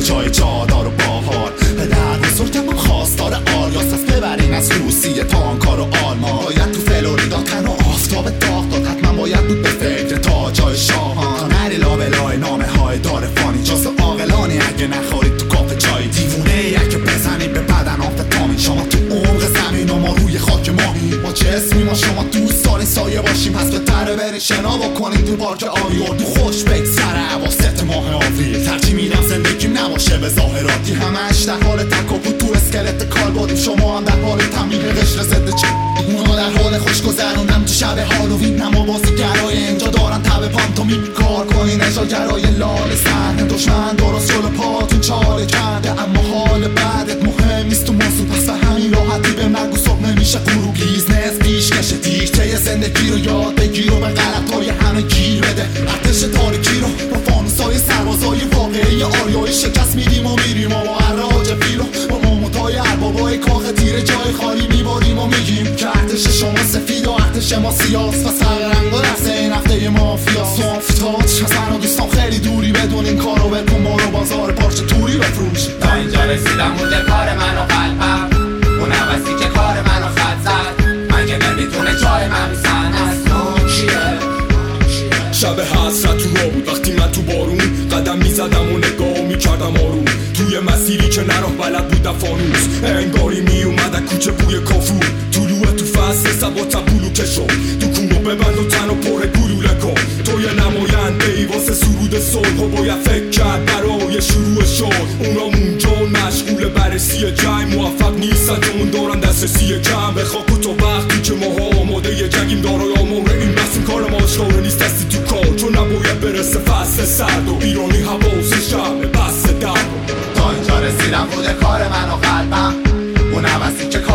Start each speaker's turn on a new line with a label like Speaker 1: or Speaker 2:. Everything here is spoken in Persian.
Speaker 1: جای چادر و باحال. پدر بزرگم هم خواستار آریاس است، ببرین از روسیه تا آنکار و آلمان. باید تو فلوریدا تن و آفتاب داغ داد، حتما باید بود به فکر تاجای شاهان. نری لابلای نامه های دار فانی، جز عاقلانی اگه نخورید تو کافه چای. دیوونه ای اگه بزنید به بدن آفتامین. شما تو عمق زمین و ما روی خاک ماهی. ما جسمی ما شما دوست دارین سایه باشیم، پس به تره برین شنا بکنین تو پارک آبی. اردو خوش بگذره اواسط ماه آوریل. ترجیح میدم زندگیم نباشه به ظاهراتی، همش در حال تکاپو تو اسکلت کالبادیم. شما هم در حال تمرین قشر ضد اونا در حال خوش گذروندن تو شب هالووین. اما بازیگرای اینجا دارن تب پانتومیم. کار کنین اجاگرای لال سن، دشمن درست جلو پاتون چاله کرده. اما حال بعدت مهم نیست تو موضوع، پس به همین راحتی به نگو صبح نمیشه غروب. بیزنس پیش کشه دیگه زندگی رو یاد بگیر و به غلطای همه گیر بده. ارتش تاریکی رو با فانوسای سربازای واقعی آریایی شکست میدیم و میریم. و با عراج فیلو با ماموتای اربابای کاخ تیر جای خالی میباریم و میگیم که ارتش شما سفید و ارتش ما سیاست و سررنگ و رفته این هفته مافیاست. افتاج حسن و دوستان خیلی دوری، بدون این کارو بکن بارو بازار پارچ توری بفروش.
Speaker 2: تا اینجا رسیدم مونده کار من و قلبم، اون عوضی که کار من رو خط زد. من که نمیتونه جای من میسن از اون کیه.
Speaker 3: شب حسرت تو را بود وقتی من تو بارون قدم میزدم و نگاه میکردم آروم. توی مسیری که نراه بلد بودم فانوس، انگاری میومد کوچه بوی کافور. طلوع تو فصل سباتم بلوکه شد، تو کونو ببند و تن و پر گلوله کن. تو یه نماینده ای واسه سرود صلح و باید فکر کرد برای شروع شد. اونا اونجا مشغول بررسی جنگ، موفق نیستن چون دارن دسترسی کم به خاک و تو. وقتی که ماها آماده جنگیم دارای آماره این بحث، این کار ما اشکاره نیست دستی تو کار. چون نباید برسه فصل سرد و ایرانی حواس شب بس درد.
Speaker 2: تا اینجا رسیدم بوده کار من و قلبم، اون عوضی که